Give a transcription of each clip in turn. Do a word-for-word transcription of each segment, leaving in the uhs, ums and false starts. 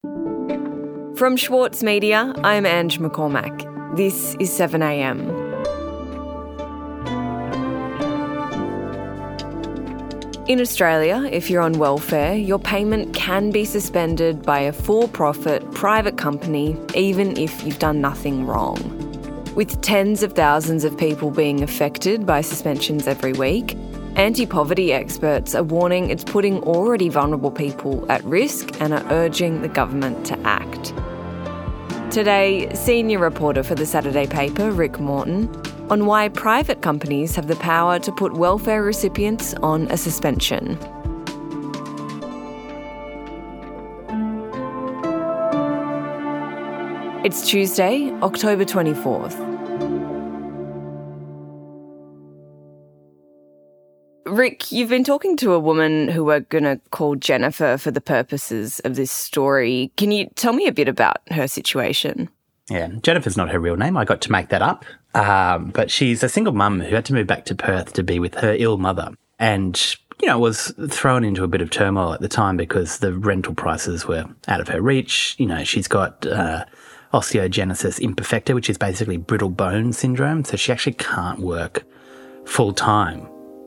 From Schwartz Media, I'm Ange McCormack. This is seven a m. In Australia, if you're on welfare, your payment can be suspended by a for-profit private company, even if you've done nothing wrong. With tens of thousands of people being affected by suspensions every week, anti-poverty experts are warning it's putting already vulnerable people at risk and are urging the government to act. Today, senior reporter for the Saturday paper, Rick Morton, on why private companies have the power to put welfare recipients on a suspension. It's Tuesday, October twenty-fourth. Rick, you've been talking to a woman who we're going to call Jennifer for the purposes of this story. Can you tell me a bit about her situation? Yeah, Jennifer's not her real name. I got to make that up. Um, but she's a single mum who had to move back to Perth to be with her ill mother. And, you know, was thrown into a bit of turmoil at the time because the rental prices were out of her reach. You know, she's got uh, osteogenesis imperfecta, which is basically brittle bone syndrome. So she actually can't work full time.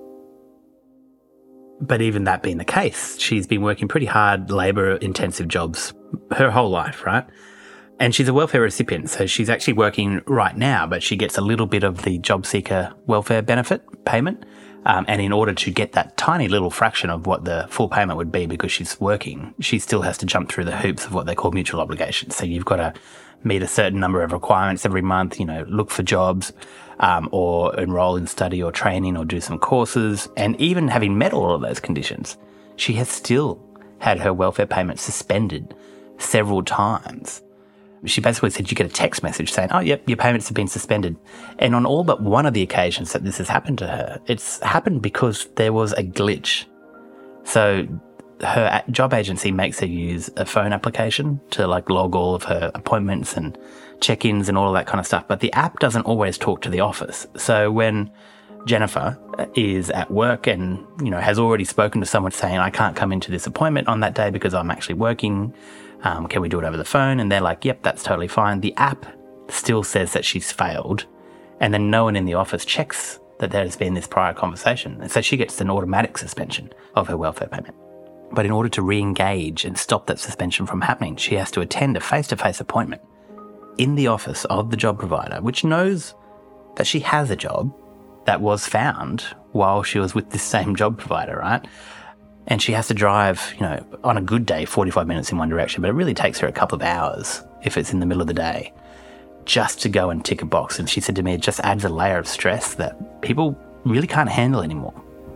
But even that being the case, she's been working pretty hard, labour-intensive jobs her whole life, right? And she's a welfare recipient, so she's actually working right now, but she gets a little bit of the job seeker welfare benefit payment. Um, and in order to get that tiny little fraction of what the full payment would be because she's working, she still has to jump through the hoops of what they call mutual obligations. So you've got to meet a certain number of requirements every month, you know, look for jobs, um, or enroll in study or training or do some courses. And even having met all of those conditions, she has still had her welfare payment suspended several times. She basically said you get a text message saying, oh, yep, your payments have been suspended. And on all but one of the occasions that this has happened to her, it's happened because there was a glitch. So her job agency makes her use a phone application to like log all of her appointments and check-ins and all of that kind of stuff. But the app doesn't always talk to the office. So when Jennifer is at work and, you know, has already spoken to someone saying, I can't come into this appointment on that day because I'm actually working, um, can we do it over the phone? And they're like, yep, that's totally fine. The app still says that she's failed. And then no one in the office checks that there has been this prior conversation. And so she gets an automatic suspension of her welfare payment. But in order to re-engage and stop that suspension from happening, she has to attend a face-to-face appointment in the office of the job provider, which knows that she has a job that was found while she was with this same job provider, right? And she has to drive, you know, on a good day, forty-five minutes in one direction, but it really takes her a couple of hours if it's in the middle of the day just to go and tick a box. And she said to me, it just adds a layer of stress that people really can't handle anymore.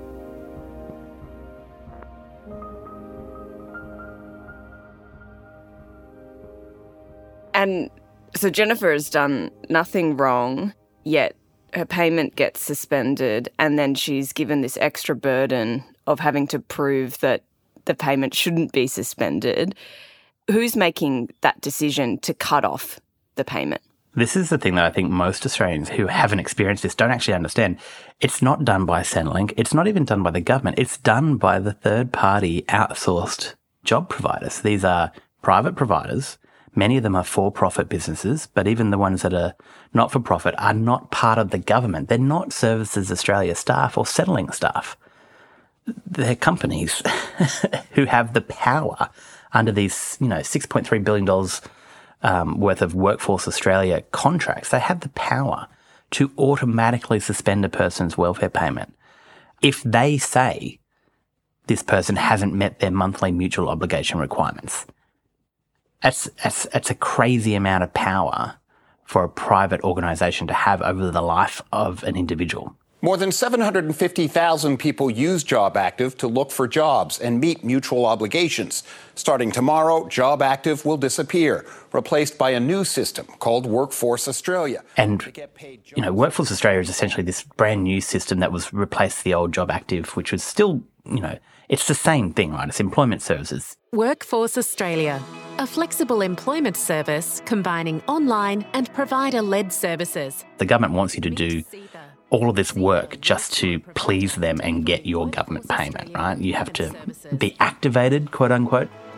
And so Jennifer has done nothing wrong, yet her payment gets suspended, and then she's given this extra burden of having to prove that the payment shouldn't be suspended. Who's making that decision to cut off the payment? This is the thing that I think most Australians who haven't experienced this don't actually understand. It's not done by Centrelink. It's not even done by the government. It's done by the third-party outsourced job providers. These are private providers. Many of them are for-profit businesses, but even the ones that are not-for-profit are not part of the government. They're not Services Australia staff or Centrelink staff. They're companies who have the power under these, you know, six point three billion dollars um, worth of Workforce Australia contracts. They have the power to automatically suspend a person's welfare payment if they say this person hasn't met their monthly mutual obligation requirements. That's, that's, that's a crazy amount of power for a private organisation to have over the life of an individual. More than seven hundred fifty thousand people use JobActive to look for jobs and meet mutual obligations. Starting tomorrow, JobActive will disappear, replaced by a new system called Workforce Australia. And, you know, Workforce Australia is essentially this brand new system that was replaced the old JobActive, which was still, you know, it's the same thing, right? It's employment services. Workforce Australia, a flexible employment service combining online and provider-led services. The government wants you to do all of this work just to please them and get your government payment, right? You have to be activated, quote unquote.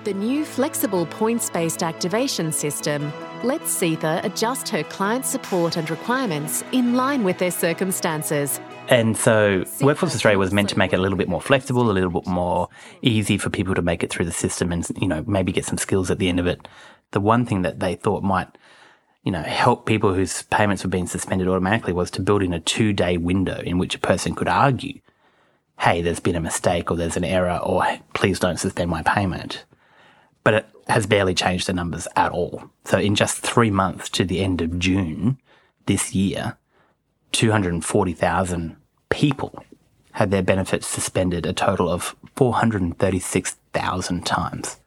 the new flexible points-based activation system lets Seetha adjust her clients' support and requirements in line with their circumstances. And so Workforce Australia was meant to make it a little bit more flexible, a little bit more easy for people to make it through the system and, you know, maybe get some skills at the end of it. The one thing that they thought might, you know, help people whose payments were being suspended automatically was to build in a two-day window in which a person could argue, hey, there's been a mistake or there's an error or please don't suspend my payment. But it has barely changed the numbers at all. So in just three months to the end of June this year, two hundred forty thousand people had their benefits suspended a total of four hundred thirty-six thousand times.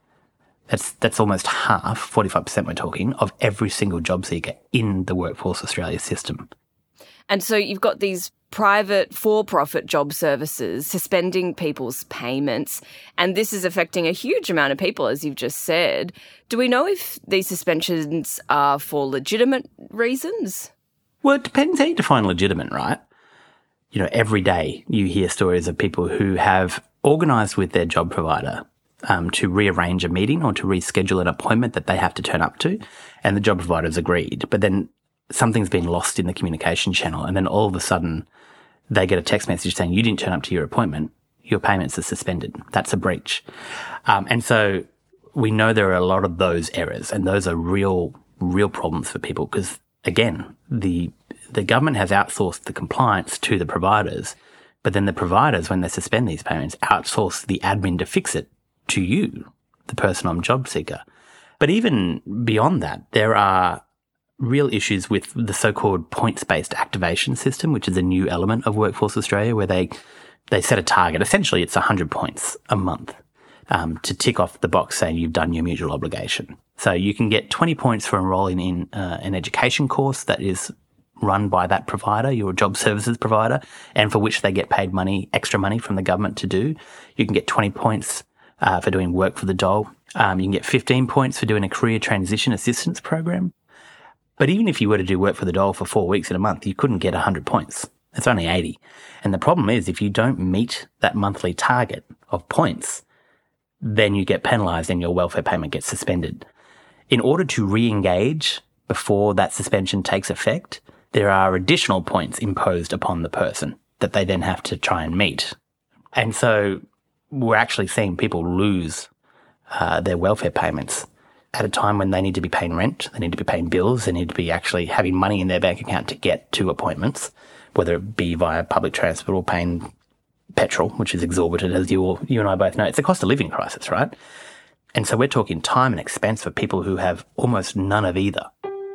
That's that's almost half, forty-five percent we're talking, of every single job seeker in the Workforce Australia system. And so you've got these private for-profit job services suspending people's payments, and this is affecting a huge amount of people, as you've just said. Do we know if these suspensions are for legitimate reasons? Well, it depends how you define legitimate, right? You know, every day you hear stories of people who have organised with their job provider um, to rearrange a meeting or to reschedule an appointment that they have to turn up to, and the job provider's agreed. But then something's been lost in the communication channel, and then all of a sudden they get a text message saying, you didn't turn up to your appointment, your payments are suspended. That's a breach. Um, and so we know there are a lot of those errors, and those are real, real problems for people because, again, the the government has outsourced the compliance to the providers, but then the providers, when they suspend these payments, outsource the admin to fix it to you, the person on job seeker. But even beyond that, there are real issues with the so-called points-based activation system, which is a new element of Workforce Australia, where they they set a target. Essentially, it's one hundred points a month um, to tick off the box saying you've done your mutual obligation. So you can get twenty points for enrolling in uh, an education course that is run by that provider, your job services provider, and for which they get paid money, extra money from the government to do. You can get twenty points uh, for doing work for the dole. Um, you can get fifteen points for doing a career transition assistance program. But even if you were to do work for the dole for four weeks in a month, you couldn't get one hundred points. It's only eighty. And the problem is if you don't meet that monthly target of points, then you get penalised and your welfare payment gets suspended. In order to re-engage before that suspension takes effect, there are additional points imposed upon the person that they then have to try and meet. And so we're actually seeing people lose uh, their welfare payments at a time when they need to be paying rent, they need to be paying bills, they need to be actually having money in their bank account to get to appointments, whether it be via public transport or paying petrol, which is exorbitant, as you all, you and I both know. It's a cost of living crisis, right? And so we're talking time and expense for people who have almost none of either.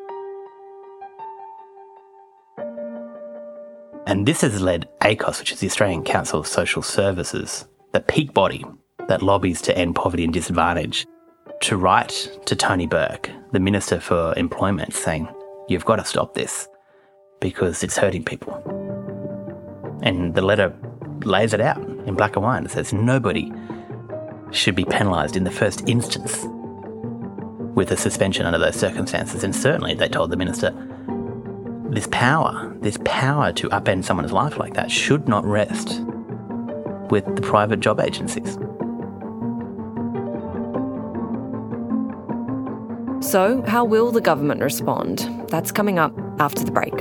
And this has led A C O S, which is the Australian Council of Social Services, the peak body that lobbies to end poverty and disadvantage, to write to Tony Burke, the Minister for Employment, saying, you've got to stop this because it's hurting people. And the letter lays it out in black and white. It says nobody should be penalised in the first instance with a suspension under those circumstances. And certainly, they told the Minister, this power, this power to upend someone's life like that should not rest with the private job agencies. So, how will the government respond? That's coming up after the break.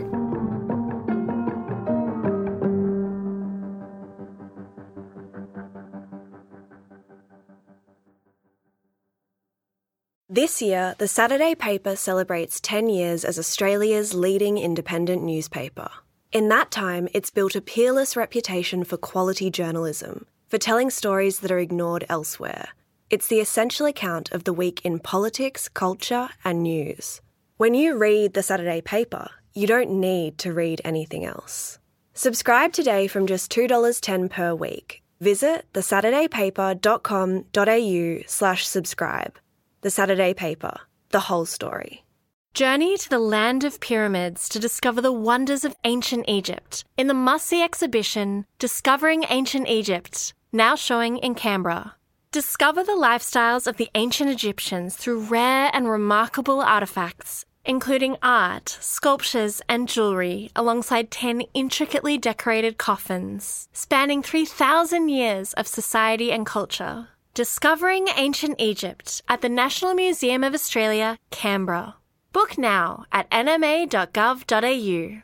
This year, the Saturday paper celebrates ten years as Australia's leading independent newspaper. In that time, it's built a peerless reputation for quality journalism, for telling stories that are ignored elsewhere. It's the essential account of the week in politics, culture, and news. When you read the Saturday paper, you don't need to read anything else. Subscribe today from just two dollars ten per week. Visit thesaturdaypaper.com.au slash subscribe. The Saturday Paper, the whole story. Journey to the land of pyramids to discover the wonders of ancient Egypt in the must-see exhibition Discovering Ancient Egypt, now showing in Canberra. Discover the lifestyles of the ancient Egyptians through rare and remarkable artefacts, including art, sculptures and jewellery, alongside ten intricately decorated coffins, spanning three thousand years of society and culture. Discovering Ancient Egypt at the National Museum of Australia, Canberra. Book now at n m a dot gov dot a u.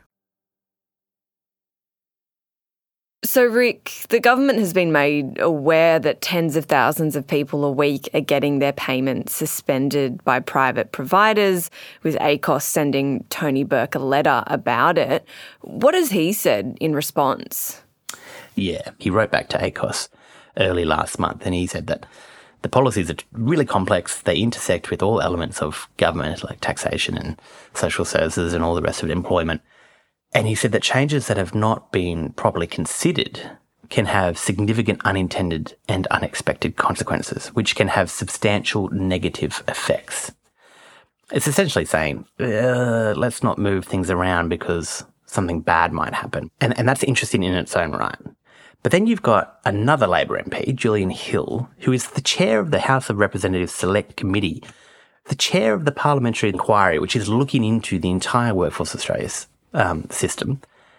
So, Rick, the government has been made aware that tens of thousands of people a week are getting their payments suspended by private providers, with A C O S sending Tony Burke a letter about it. What has he said in response? Yeah, he wrote back to A C O S early last month, and he said that the policies are really complex. They intersect with all elements of government, like taxation and social services and all the rest of it, employment. And he said that changes that have not been properly considered can have significant unintended and unexpected consequences, which can have substantial negative effects. It's essentially saying, uh, let's not move things around because something bad might happen. And, and that's interesting in its own right. But then you've got another Labor M P, Julian Hill, who is the chair of the House of Representatives Select Committee, the chair of the Parliamentary Inquiry, which is looking into the entire Workforce Australia's um, system.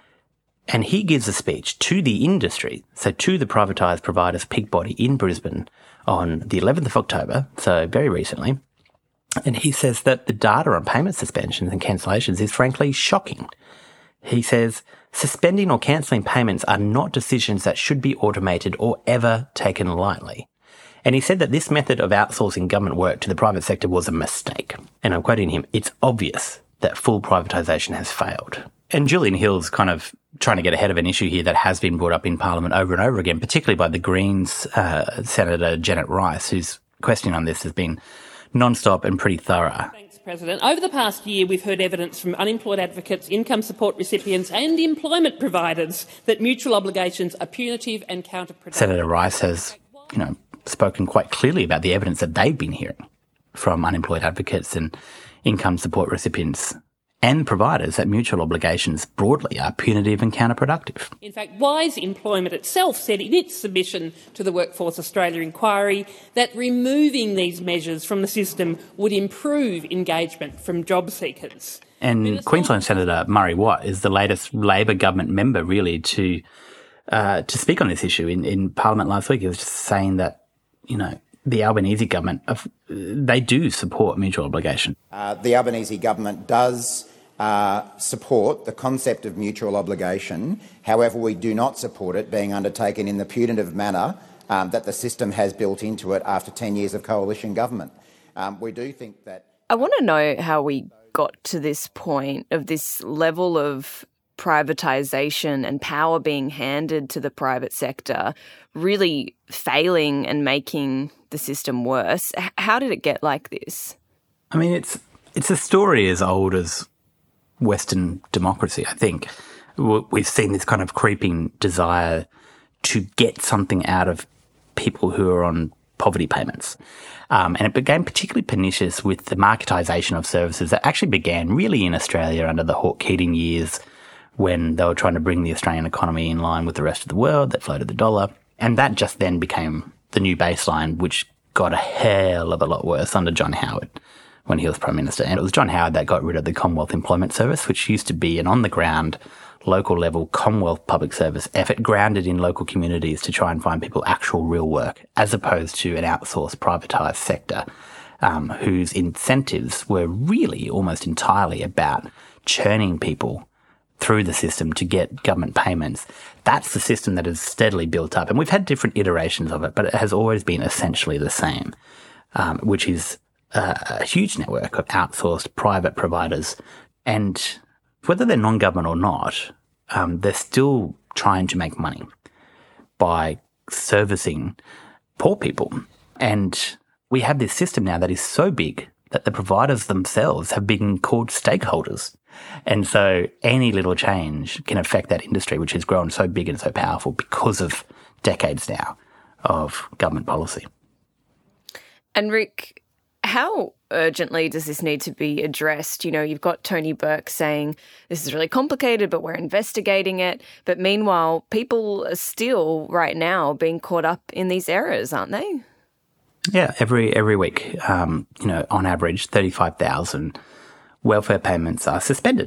And he gives a speech to the industry, so to the privatised providers peak body in Brisbane on the eleventh of October, so very recently. And he says that the data on payment suspensions and cancellations is frankly shocking. He says, suspending or cancelling payments are not decisions that should be automated or ever taken lightly. And he said that this method of outsourcing government work to the private sector was a mistake. And I'm quoting him, it's obvious that full privatisation has failed. And Julian Hill's kind of trying to get ahead of an issue here that has been brought up in Parliament over and over again, particularly by the Greens uh, Senator Janet Rice, whose question on this has been non-stop and pretty thorough. Thanks, President. Over the past year, we've heard evidence from unemployed advocates, income support recipients and employment providers that mutual obligations are punitive and counterproductive. Senator Rice has, you know, spoken quite clearly about the evidence that they've been hearing from unemployed advocates and income support recipients and providers that mutual obligations broadly are punitive and counterproductive. In fact, Wise Employment itself said in its submission to the Workforce Australia inquiry that removing these measures from the system would improve engagement from job seekers. And Minister- Queensland Senator Murray Watt is the latest Labor government member really to uh, to speak on this issue. In, in Parliament last week, he was just saying that, you know, the Albanese government, they do support mutual obligation. Uh, the Albanese government does Uh, support the concept of mutual obligation. However, we do not support it being undertaken in the punitive manner um, that the system has built into it after ten years of coalition government. Um, we do think that... I want to know how we got to this point of this level of privatisation and power being handed to the private sector, really failing and making the system worse. H- how did it get like this? I mean, it's it's a story as old as Western democracy, I think. We've seen this kind of creeping desire to get something out of people who are on poverty payments. Um, and it became particularly pernicious with the marketisation of services that actually began really in Australia under the Hawke-Keating years when they were trying to bring the Australian economy in line with the rest of the world that floated the dollar. And that just then became the new baseline, which got a hell of a lot worse under John Howard when he was Prime Minister. And it was John Howard that got rid of the Commonwealth Employment Service, which used to be an on-the-ground, local-level Commonwealth public service effort grounded in local communities to try and find people actual real work, as opposed to an outsourced, privatised sector um, whose incentives were really almost entirely about churning people through the system to get government payments. That's the system that has steadily built up. And we've had different iterations of it, but it has always been essentially the same, um, which is a huge network of outsourced private providers. And whether they're non-government or not, um, they're still trying to make money by servicing poor people. And we have this system now that is so big that the providers themselves have been called stakeholders. And so any little change can affect that industry, which has grown so big and so powerful because of decades now of government policy. And Rick, how urgently does this need to be addressed? You know, you've got Tony Burke saying this is really complicated, but we're investigating it. But meanwhile, people are still right now being caught up in these errors, aren't they? Yeah, every every week, um, you know, on average, thirty-five thousand welfare payments are suspended.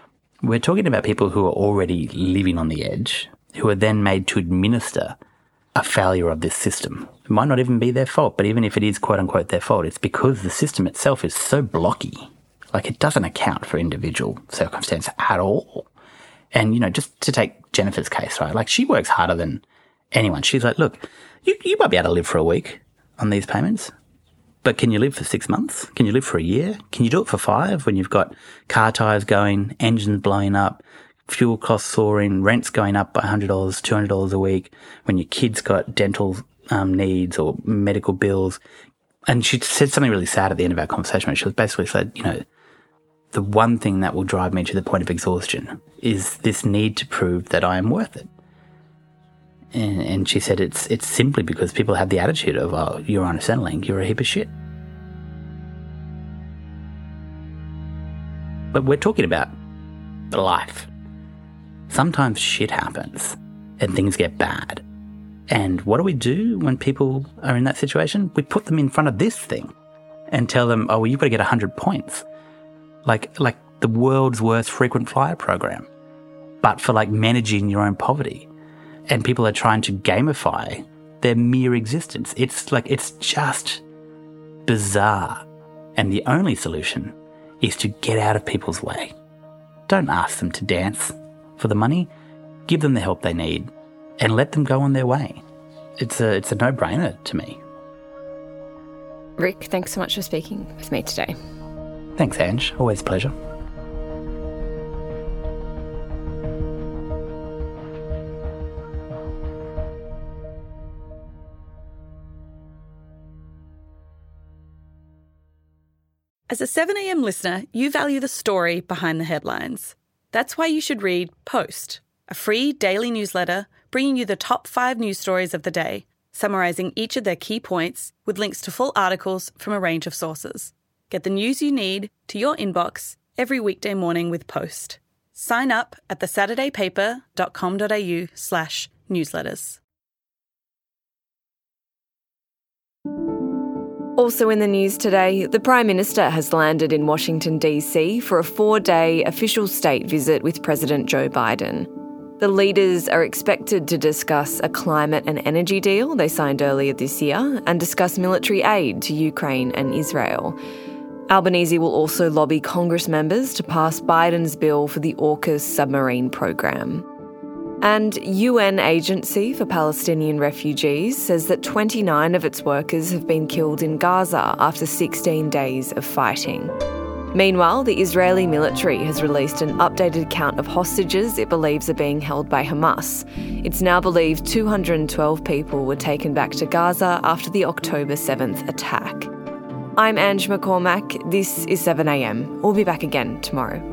We're talking about people who are already living on the edge, who are then made to administer a failure of this system. It might not even be their fault, but even if it is quote-unquote their fault, it's because the system itself is so blocky. Like, it doesn't account for individual circumstance at all. And, you know, just to take Jennifer's case, right? Like, she works harder than anyone. She's like, look, you, you might be able to live for a week on these payments, but can you live for six months? Can you live for a year? Can you do it for five when you've got car tyres going, engines blowing up, fuel costs soaring, rents going up by one hundred dollars, two hundred dollars a week, when your kid's got dental um, needs or medical bills? And she said something really sad at the end of our conversation, where she was basically said, you know, the one thing that will drive me to the point of exhaustion is this need to prove that I am worth it. And, and she said it's it's simply because people have the attitude of, oh, you're on a Centrelink, you're a heap of shit. But we're talking about life. Sometimes shit happens and things get bad. And what do we do when people are in that situation? We put them in front of this thing and tell them, oh, well, you've got to get one hundred points. Like, like the world's worst frequent flyer program, but for like managing your own poverty. And people are trying to gamify their mere existence. It's like, it's just bizarre. And the only solution is to get out of people's way. Don't ask them to dance for the money. Give them the help they need and let them go on their way. It's a, it's a no-brainer to me. Rick, thanks so much for speaking with me today. Thanks, Ange. Always a pleasure. As a seven a m listener, you value the story behind the headlines. That's why you should read Post, a free daily newsletter bringing you the top five news stories of the day, summarising each of their key points with links to full articles from a range of sources. Get the news you need to your inbox every weekday morning with Post. Sign up at the saturday paper dot com dot a u slash newsletters. Also in the news today, the Prime Minister has landed in Washington, D C for a four-day official state visit with President Joe Biden. The leaders are expected to discuss a climate and energy deal they signed earlier this year and discuss military aid to Ukraine and Israel. Albanese will also lobby Congress members to pass Biden's bill for the AUKUS submarine program. And U N Agency for Palestinian Refugees says that twenty-nine of its workers have been killed in Gaza after sixteen days of fighting. Meanwhile, the Israeli military has released an updated count of hostages it believes are being held by Hamas. It's now believed two hundred twelve people were taken back to Gaza after the October seventh attack. I'm Ange McCormack. This is seven a m. We'll be back again tomorrow.